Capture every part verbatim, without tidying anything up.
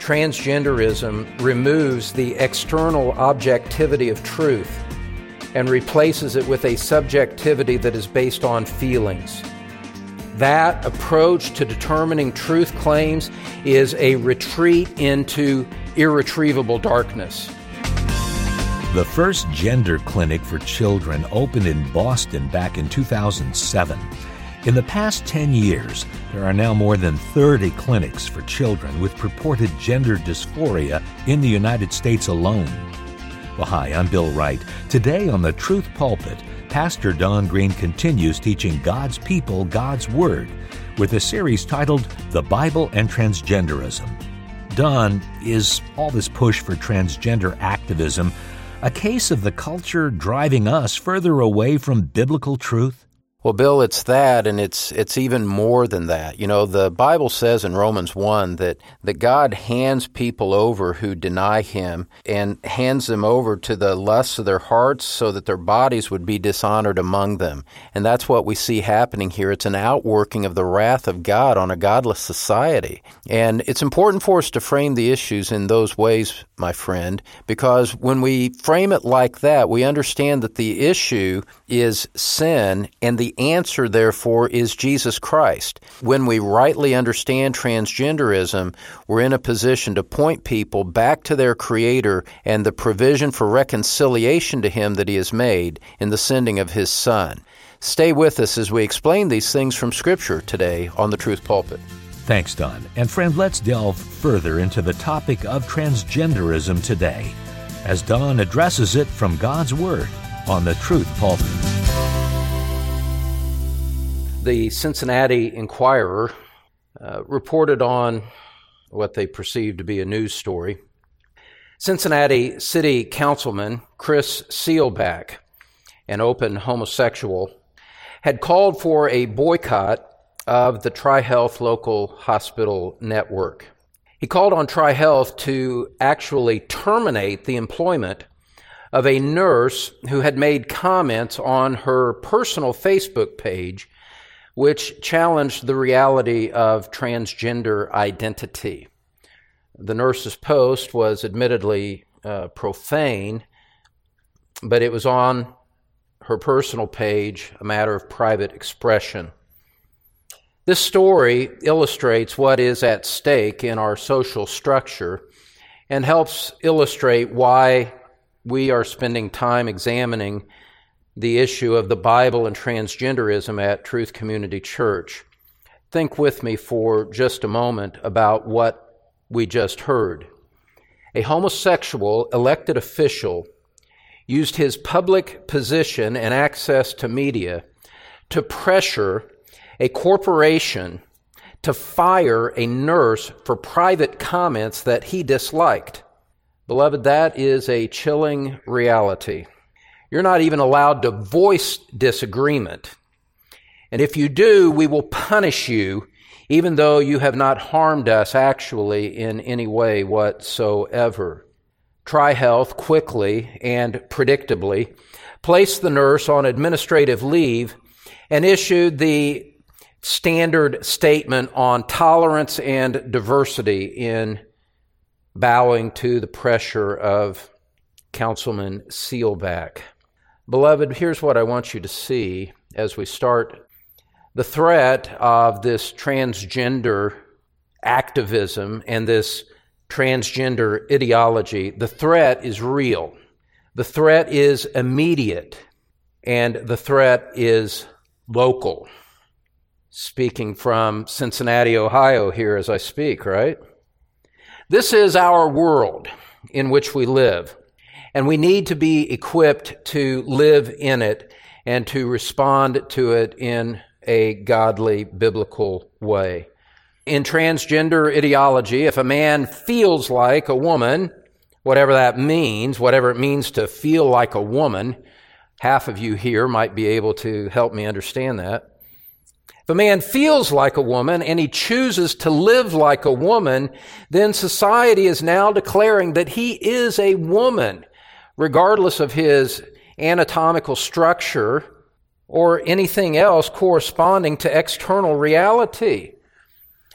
transgenderism removes the external objectivity of truth and replaces it with a subjectivity that is based on feelings. That approach to determining truth claims is a retreat into irretrievable darkness. The first gender clinic for children opened in Boston back in two thousand seven. In the past ten years, there are now more than thirty clinics for children with purported gender dysphoria in the United States alone. Well, hi, I'm Bill Wright. Today on the Truth Pulpit, Pastor Don Green continues teaching God's people God's Word with a series titled The Bible and Transgenderism. Don, is all this push for transgender activism a case of the culture driving us further away from biblical truth? Well, Bill, it's that, and it's it's even more than that. You know, the Bible says in Romans one that, that God hands people over who deny Him and hands them over to the lusts of their hearts so that their bodies would be dishonored among them. And that's what we see happening here. It's an outworking of the wrath of God on a godless society. And it's important for us to frame the issues in those ways, my friend, because when we frame it like that, we understand that the issue is sin, and the answer, therefore, is Jesus Christ. When we rightly understand transgenderism, we're in a position to point people back to their Creator and the provision for reconciliation to Him that He has made in the sending of His Son. Stay with us as we explain these things from Scripture today on the Truth Pulpit. Thanks, Don. And friend, let's delve further into the topic of transgenderism today as Don addresses it from God's Word on the Truth Pulpit. The Cincinnati Enquirer uh, reported on what they perceived to be a news story. Cincinnati City Councilman Chris Seelbach, an open homosexual, had called for a boycott of the TriHealth local hospital network. He called on TriHealth to actually terminate the employment of a nurse who had made comments on her personal Facebook page which challenged the reality of transgender identity. The nurse's post was admittedly uh, profane, but it was on her personal page, a matter of private expression. This story illustrates what is at stake in our social structure and helps illustrate why we are spending time examining the issue of the Bible and transgenderism at Truth Community Church. Think with me for just a moment about what we just heard. A homosexual elected official used his public position and access to media to pressure a corporation to fire a nurse for private comments that he disliked. Beloved, that is a chilling reality. You're not even allowed to voice disagreement. And if you do, we will punish you, even though you have not harmed us actually in any way whatsoever. TriHealth quickly and predictably placed the nurse on administrative leave and issued the standard statement on tolerance and diversity in bowing to the pressure of Councilman Seelbach. Beloved, here's what I want you to see as we start. The threat of this transgender activism and this transgender ideology, the threat is real. The threat is immediate, and the threat is local. Speaking from Cincinnati, Ohio here as I speak, right? This is our world in which we live. And we need to be equipped to live in it and to respond to it in a godly, biblical way. In transgender ideology, if a man feels like a woman, whatever that means, whatever it means to feel like a woman, half of you here might be able to help me understand that. If a man feels like a woman and he chooses to live like a woman, then society is now declaring that he is a woman, regardless of his anatomical structure or anything else corresponding to external reality.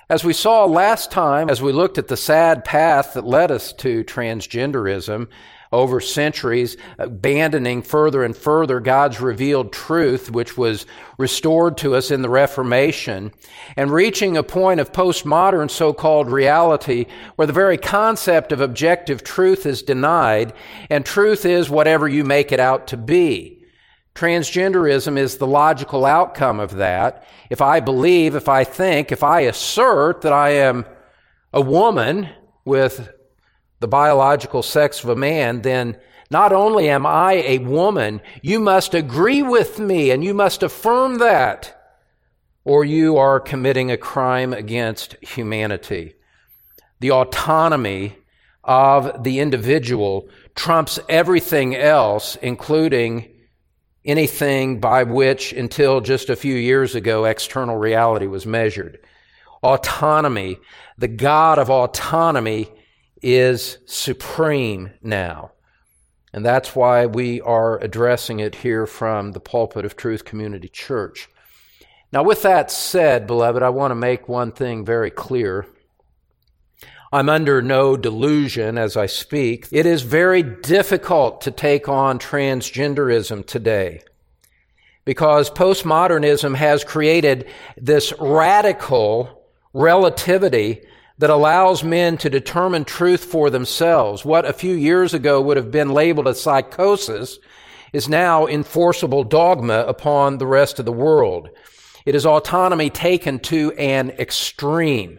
As we saw last time, as we looked at the sad path that led us to transgenderism over centuries, abandoning further and further God's revealed truth, which was restored to us in the Reformation, and reaching a point of postmodern so-called reality where the very concept of objective truth is denied, and truth is whatever you make it out to be. Transgenderism is the logical outcome of that. If I believe, if I think, if I assert that I am a woman with the biological sex of a man, then not only am I a woman, you must agree with me and you must affirm that, or you are committing a crime against humanity. The autonomy of the individual trumps everything else, including anything by which, until just a few years ago, external reality was measured. Autonomy, the God of autonomy, is supreme now. And that's why we are addressing it here from the pulpit of Truth Community Church. Now, with that said, beloved, I want to make one thing very clear. I'm under no delusion as I speak. It is very difficult to take on transgenderism today because postmodernism has created this radical relativity that allows men to determine truth for themselves. What a few years ago would have been labeled as psychosis is now enforceable dogma upon the rest of the world. It is autonomy taken to an extreme.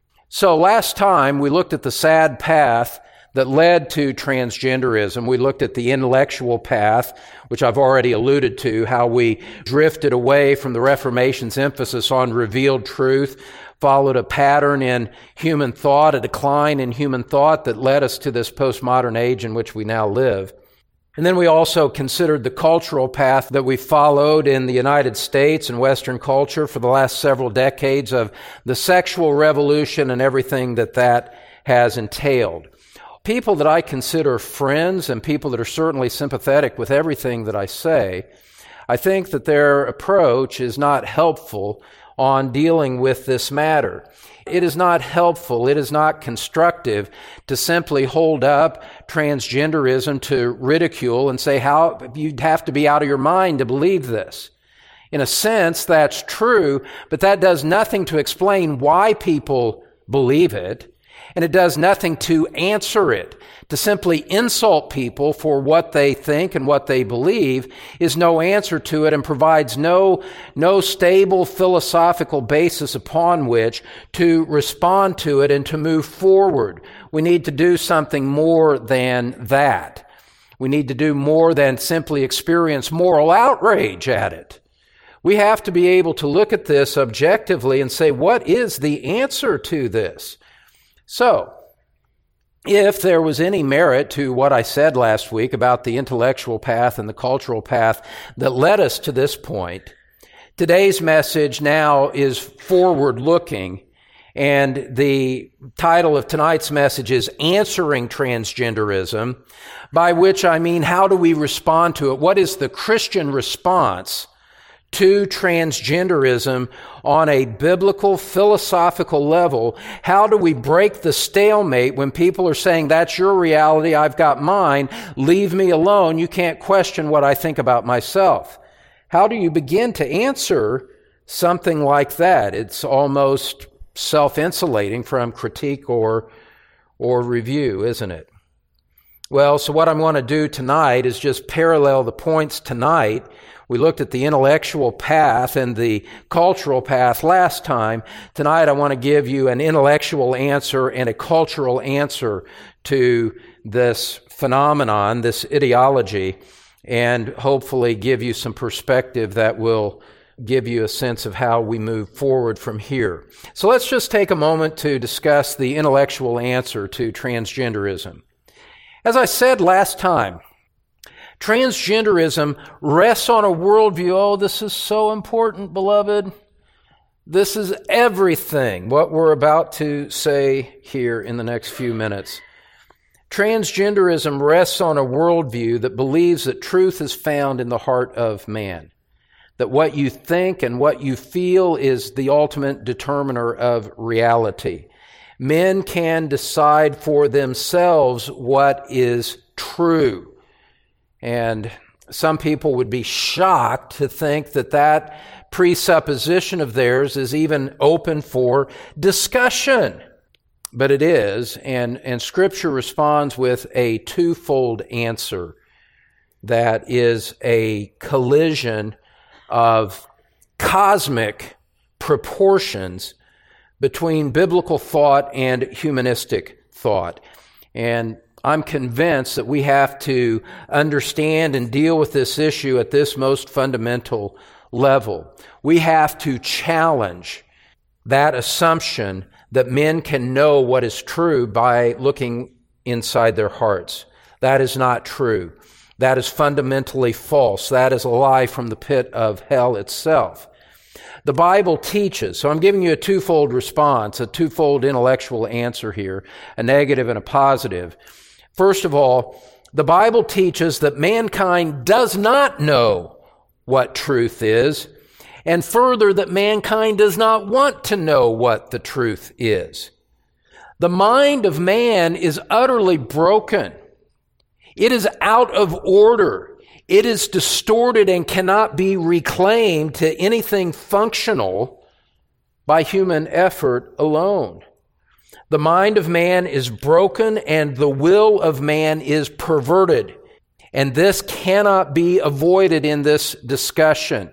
So last time we looked at the sad path that led to transgenderism. We looked at the intellectual path, which I've already alluded to, how we drifted away from the Reformation's emphasis on revealed truth, followed a pattern in human thought, a decline in human thought that led us to this postmodern age in which we now live. And then we also considered the cultural path that we followed in the United States and Western culture for the last several decades of the sexual revolution and everything that that has entailed. People that I consider friends and people that are certainly sympathetic with everything that I say, I think that their approach is not helpful on dealing with this matter. It is not helpful, it is not constructive to simply hold up transgenderism to ridicule and say how you'd have to be out of your mind to believe this. In a sense, that's true, but that does nothing to explain why people believe it, and it does nothing to answer it. To simply insult people for what they think and what they believe is no answer to it and provides no, no stable philosophical basis upon which to respond to it and to move forward. We need to do something more than that. We need to do more than simply experience moral outrage at it. We have to be able to look at this objectively and say, what is the answer to this? So, if there was any merit to what I said last week about the intellectual path and the cultural path that led us to this point, today's message now is forward-looking, and the title of tonight's message is Answering Transgenderism, by which I mean how do we respond to it? What is the Christian response to transgenderism on a biblical, philosophical level? How do we break the stalemate when people are saying, that's your reality, I've got mine, leave me alone, you can't question what I think about myself? How do you begin to answer something like that? It's almost self-insulating from critique or, or review, isn't it? Well, so what I'm going to do tonight is just parallel the points tonight. We looked at the intellectual path and the cultural path last time. Tonight I want to give you an intellectual answer and a cultural answer to this phenomenon, this ideology, and hopefully give you some perspective that will give you a sense of how we move forward from here. So let's just take a moment to discuss the intellectual answer to transgenderism. As I said last time, transgenderism rests on a worldview. Oh, this is so important, beloved. This is everything, what we're about to say here in the next few minutes. Transgenderism rests on a worldview that believes that truth is found in the heart of man. that what you think and what you feel is the ultimate determiner of reality. Men can decide for themselves what is true. And some people would be shocked to think that that presupposition of theirs is even open for discussion. But it is, and, and Scripture responds with a twofold answer that is a collision of cosmic proportions between biblical thought and humanistic thought. And I'm convinced that we have to understand and deal with this issue at this most fundamental level. We have to challenge that assumption that men can know what is true by looking inside their hearts. That is not true. That is fundamentally false. That is a lie from the pit of hell itself. The Bible teaches, so I'm giving you a twofold response, a twofold intellectual answer here, a negative and a positive. First of all, the Bible teaches that mankind does not know what truth is, and further, that mankind does not want to know what the truth is. The mind of man is utterly broken. It is out of order. It is distorted and cannot be reclaimed to anything functional by human effort alone. The mind of man is broken and the will of man is perverted. And this cannot be avoided in this discussion.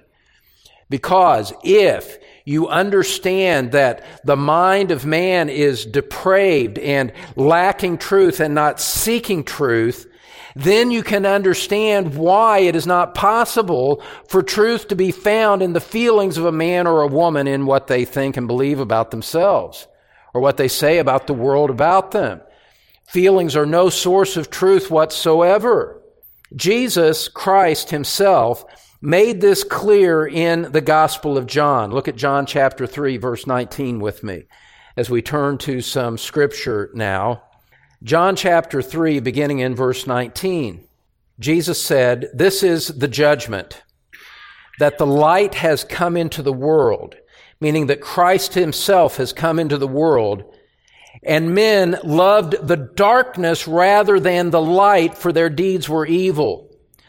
Because if you understand that the mind of man is depraved and lacking truth and not seeking truth, then you can understand why it is not possible for truth to be found in the feelings of a man or a woman in what they think and believe about themselves or what they say about the world about them. Feelings are no source of truth whatsoever. Jesus Christ himself made this clear in the Gospel of John. Look at John chapter three, verse nineteen with me as we turn to some scripture now. John chapter three, beginning in verse nineteen. Jesus said, "This is the judgment, that the light has come into the world," meaning that Christ himself has come into the world, "and men loved the darkness rather than the light, for their deeds were evil.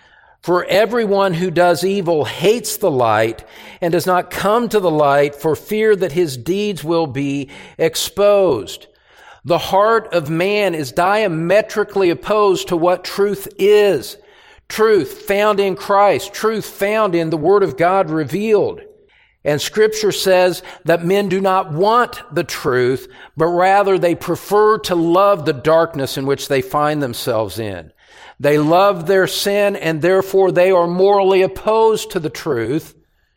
For everyone who does evil hates the light and does not come to the light for fear that his deeds will be exposed." The heart of man is diametrically opposed to what truth is. Truth found in Christ, truth found in the Word of God revealed. And Scripture says that men do not want the truth, but rather they prefer to love the darkness in which they find themselves in. They love their sin, and therefore they are morally opposed to the truth.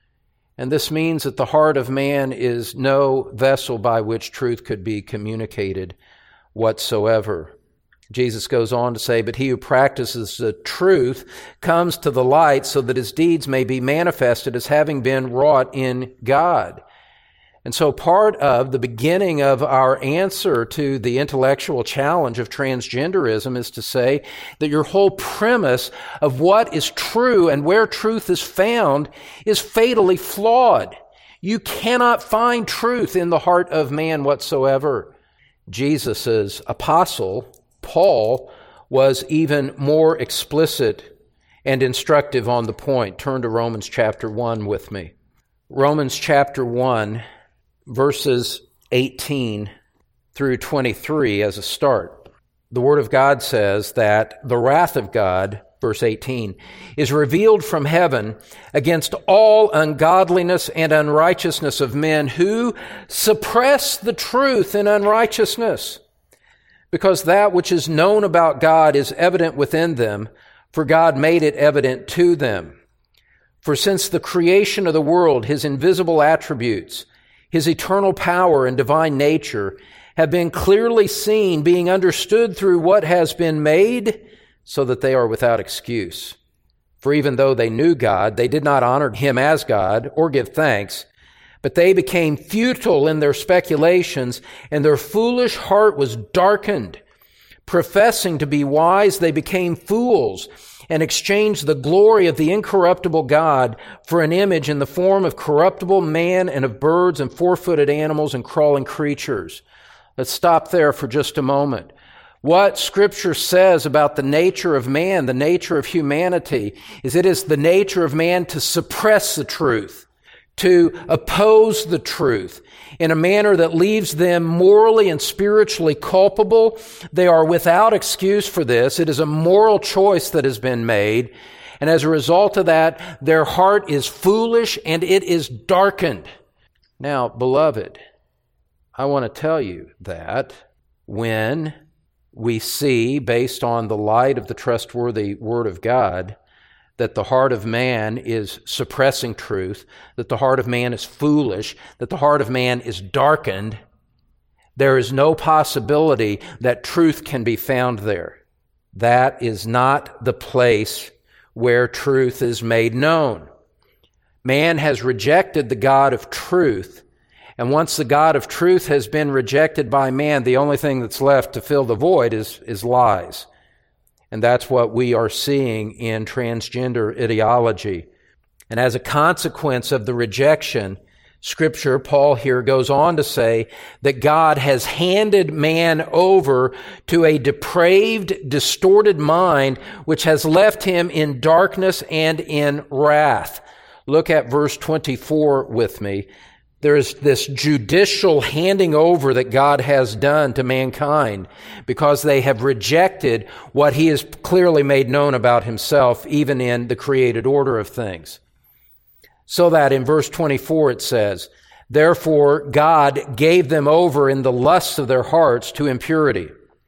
And this means that the heart of man is no vessel by which truth could be communicated whatsoever. Jesus goes on to say, "But he who practices the truth comes to the light so that his deeds may be manifested as having been wrought in God." And so part of the beginning of our answer to the intellectual challenge of transgenderism is to say that your whole premise of what is true and where truth is found is fatally flawed. You cannot find truth in the heart of man whatsoever. Jesus' apostle, Paul, was even more explicit and instructive on the point. Turn to Romans chapter one with me. Romans chapter one, verses eighteen through twenty-three as a start. The Word of God says that the wrath of God, verse eighteen, is revealed from heaven against all ungodliness and unrighteousness of men who suppress the truth in unrighteousness. Because that which is known about God is evident within them, for God made it evident to them. For since the creation of the world, his invisible attributes, his eternal power and divine nature have been clearly seen, being understood through what has been made, so that they are without excuse. For even though they knew God, they did not honor him as God or give thanks, but they became futile in their speculations, and their foolish heart was darkened. Professing to be wise, they became fools and exchanged the glory of the incorruptible God for an image in the form of corruptible man and of birds and four-footed animals and crawling creatures. Let's stop there for just a moment. What Scripture says about the nature of man, the nature of humanity, is it is the nature of man to suppress the truth, to oppose the truth in a manner that leaves them morally and spiritually culpable. They are without excuse for this. It is a moral choice that has been made. And as a result of that, their heart is foolish and it is darkened. Now, beloved, I want to tell you that when we see, based on the light of the trustworthy Word of God, that the heart of man is suppressing truth, that the heart of man is foolish, that the heart of man is darkened, there is no possibility that truth can be found there. That is not the place where truth is made known. Man has rejected the God of truth, and once the God of truth has been rejected by man, the only thing that's left to fill the void is, is lies. And that's what we are seeing in transgender ideology. And as a consequence of the rejection, Scripture, Paul here goes on to say that God has handed man over to a depraved, distorted mind, which has left him in darkness and in wrath. Look at verse twenty-four with me. There's this judicial handing over that God has done to mankind because they have rejected what He has clearly made known about Himself, even in the created order of things. So that in verse twenty-four it says, "Therefore God gave them over in the lusts of their hearts to impurity,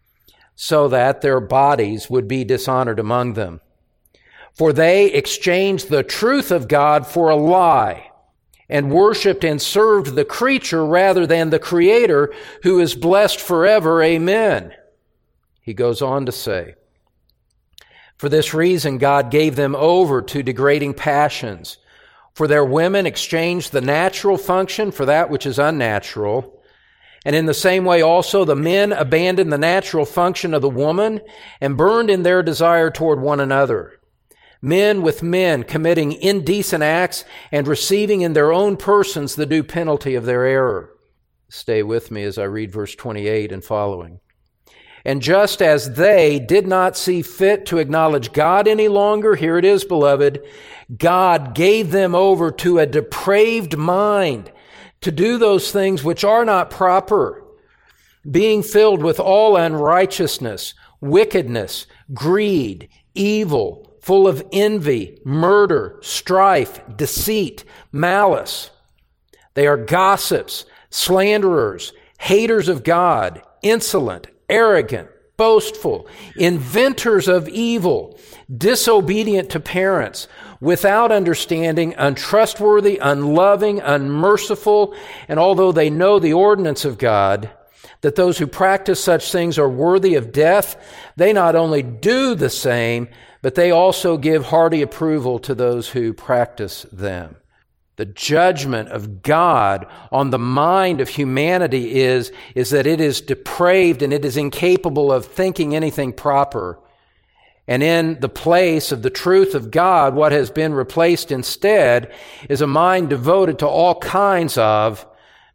so that their bodies would be dishonored among them. For they exchanged the truth of God for a lie, and worshipped and served the creature rather than the Creator, who is blessed forever. Amen." He goes on to say, "For this reason God gave them over to degrading passions. For their women exchanged the natural function for that which is unnatural. And in the same way also the men abandoned the natural function of the woman and burned in their desire toward one another. Men with men committing indecent acts and receiving in their own persons the due penalty of their error." Stay with me as I read verse twenty-eight and following. "And just as they did not see fit to acknowledge God any longer," here it is, beloved, "God gave them over to a depraved mind to do those things which are not proper, being filled with all unrighteousness, wickedness, greed, evil, full of envy, murder, strife, deceit, malice. They are gossips, slanderers, haters of God, insolent, arrogant, boastful, inventors of evil, disobedient to parents, without understanding, untrustworthy, unloving, unmerciful, and although they know the ordinance of God, that those who practice such things are worthy of death, they not only do the same, but they also give hearty approval to those who practice them." The judgment of God on the mind of humanity is, is that it is depraved and it is incapable of thinking anything proper. And in the place of the truth of God, what has been replaced instead is a mind devoted to all kinds of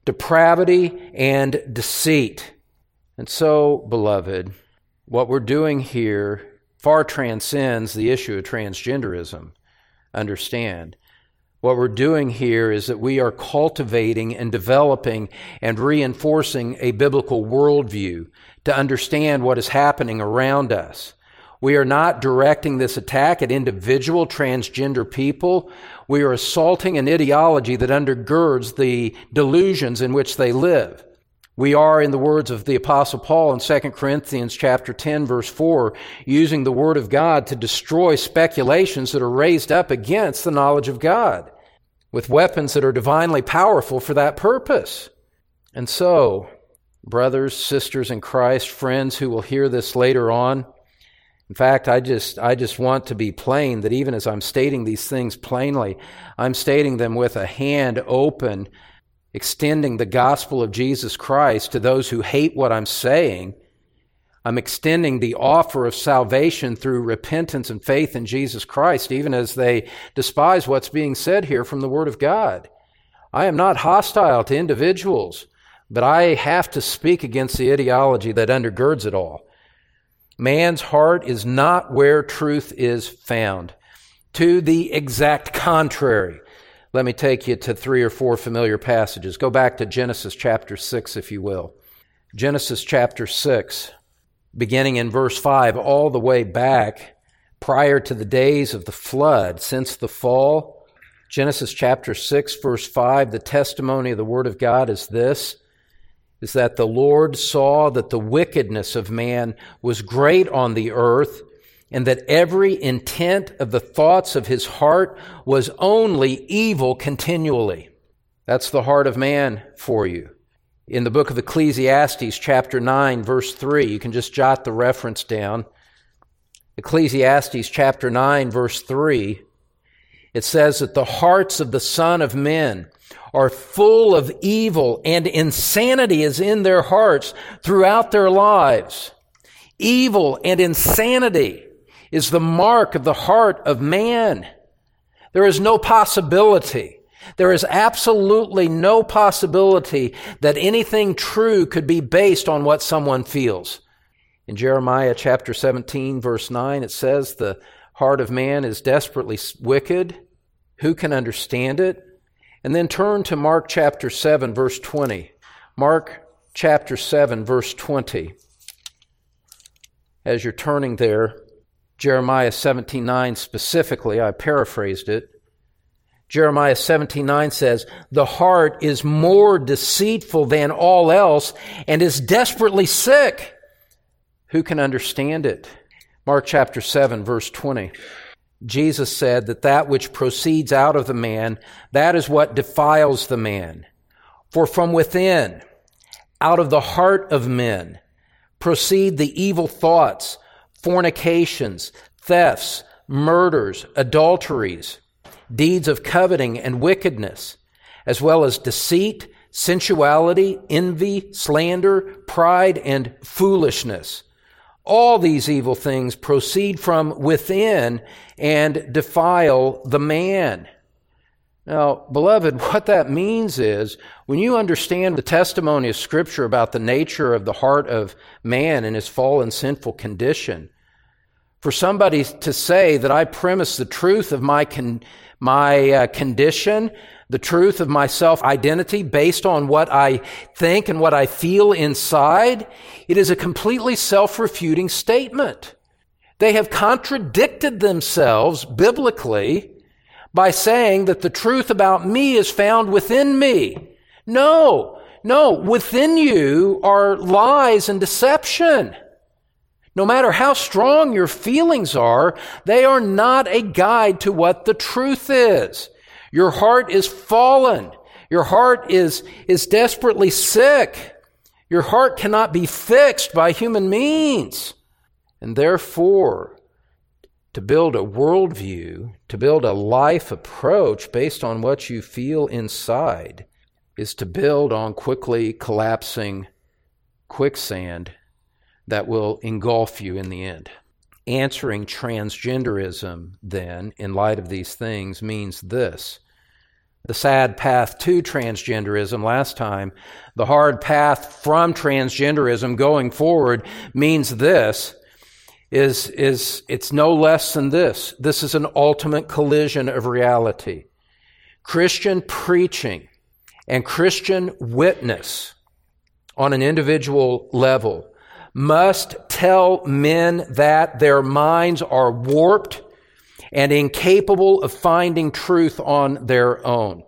depravity and deceit. And so, beloved, what we're doing here far transcends the issue of transgenderism. Understand. What we're doing here is that we are cultivating and developing and reinforcing a biblical worldview to understand what is happening around us. We are not directing this attack at individual transgender people. We are assaulting an ideology that undergirds the delusions in which they live. We are, in the words of the Apostle Paul in Second Corinthians chapter ten, verse four, using the Word of God to destroy speculations that are raised up against the knowledge of God with weapons that are divinely powerful for that purpose. And so, brothers, sisters in Christ, friends who will hear this later on, in fact, I just I just want to be plain that even as I'm stating these things plainly, I'm stating them with a hand open, extending the gospel of Jesus Christ to those who hate what I'm saying. I'm extending the offer of salvation through repentance and faith in Jesus Christ, even as they despise what's being said here from the Word of God. I am not hostile to individuals, but I have to speak against the ideology that undergirds it all. Man's heart is not where truth is found. To the exact contrary. Let me take you to three or four familiar passages. Go back to Genesis chapter six, if you will. Genesis chapter six, beginning in verse five, all the way back prior to the days of the flood, since the fall. Genesis chapter six, verse five, the testimony of the Word of God is this, is that the Lord saw that the wickedness of man was great on the earth, and that every intent of the thoughts of his heart was only evil continually. That's the heart of man for you. In the book of Ecclesiastes, chapter nine, verse three, you can just jot the reference down. Ecclesiastes, chapter nine, verse three, it says that the hearts of the Son of Men are full of evil, and insanity is in their hearts throughout their lives. Evil and insanity is the mark of the heart of man. There is no possibility, there is absolutely no possibility that anything true could be based on what someone feels. In Jeremiah chapter seventeen, verse nine, it says, the heart of man is desperately wicked. Who can understand it? And then turn to Mark chapter seven, verse twenty. Mark chapter seven, verse twenty. As you're turning there, Jeremiah seventeen nine specifically, I paraphrased it. Jeremiah seventeen nine says, the heart is more deceitful than all else and is desperately sick. Who can understand it? Mark chapter seven, verse twenty. Jesus said that that which proceeds out of the man, that is what defiles the man. For from within, out of the heart of men, proceed the evil thoughts, fornications, thefts, murders, adulteries, deeds of coveting and wickedness, as well as deceit, sensuality, envy, slander, pride, and foolishness. All these evil things proceed from within and defile the man. Now, beloved, what that means is when you understand the testimony of Scripture about the nature of the heart of man and his fallen sinful condition, for somebody to say that I premise the truth of my con- my uh, condition, the truth of my self-identity based on what I think and what I feel inside, it is a completely self-refuting statement. They have contradicted themselves biblically by saying that the truth about me is found within me. No, no, within you are lies and deception. No matter how strong your feelings are, they are not a guide to what the truth is. Your heart is fallen. Your heart is, is desperately sick. Your heart cannot be fixed by human means. And therefore, to build a worldview, to build a life approach based on what you feel inside, is to build on quickly collapsing quicksand that will engulf you in the end. Answering transgenderism, then, in light of these things, means this. The sad path to transgenderism last time, the hard path from transgenderism going forward means this, is, is it's no less than this. This is an ultimate collision of reality. Christian preaching and Christian witness on an individual level must tell men that their minds are warped and incapable of finding truth on their own.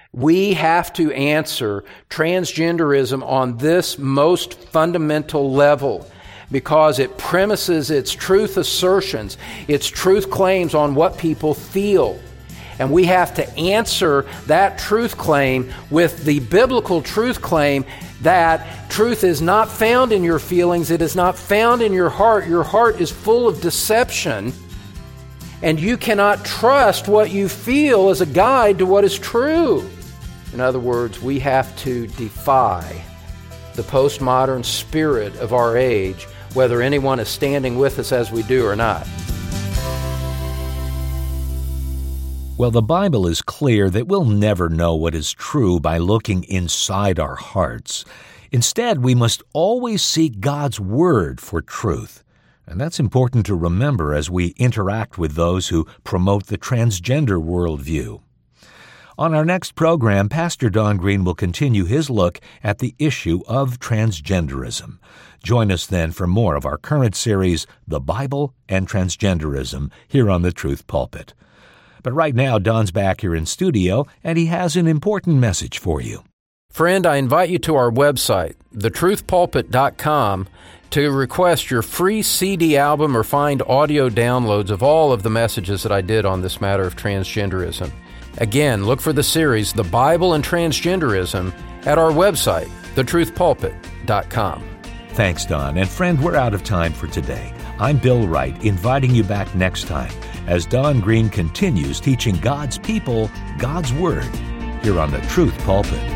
We have to answer transgenderism on this most fundamental level because it premises its truth assertions, its truth claims on what people feel. And we have to answer that truth claim with the biblical truth claim that truth is not found in your feelings, it is not found in your heart. Your heart is full of deception, and you cannot trust what you feel as a guide to what is true. In other words, we have to defy the postmodern spirit of our age whether anyone is standing with us as we do or not. Well, the Bible is clear that we'll never know what is true by looking inside our hearts. Instead, we must always seek God's Word for truth. And that's important to remember as we interact with those who promote the transgender worldview. On our next program, Pastor Don Green will continue his look at the issue of transgenderism. Join us then for more of our current series, The Bible and Transgenderism, here on the Truth Pulpit. But right now, Don's back here in studio, and he has an important message for you. Friend, I invite you to our website, the truth pulpit dot com, to request your free C D album or find audio downloads of all of the messages that I did on this matter of transgenderism. Again, look for the series, The Bible and Transgenderism, at our website, the truth pulpit dot com. Thanks, Don. And friend, we're out of time for today. I'm Bill Wright, inviting you back next time as Don Green continues teaching God's people God's Word here on the Truth Pulpit.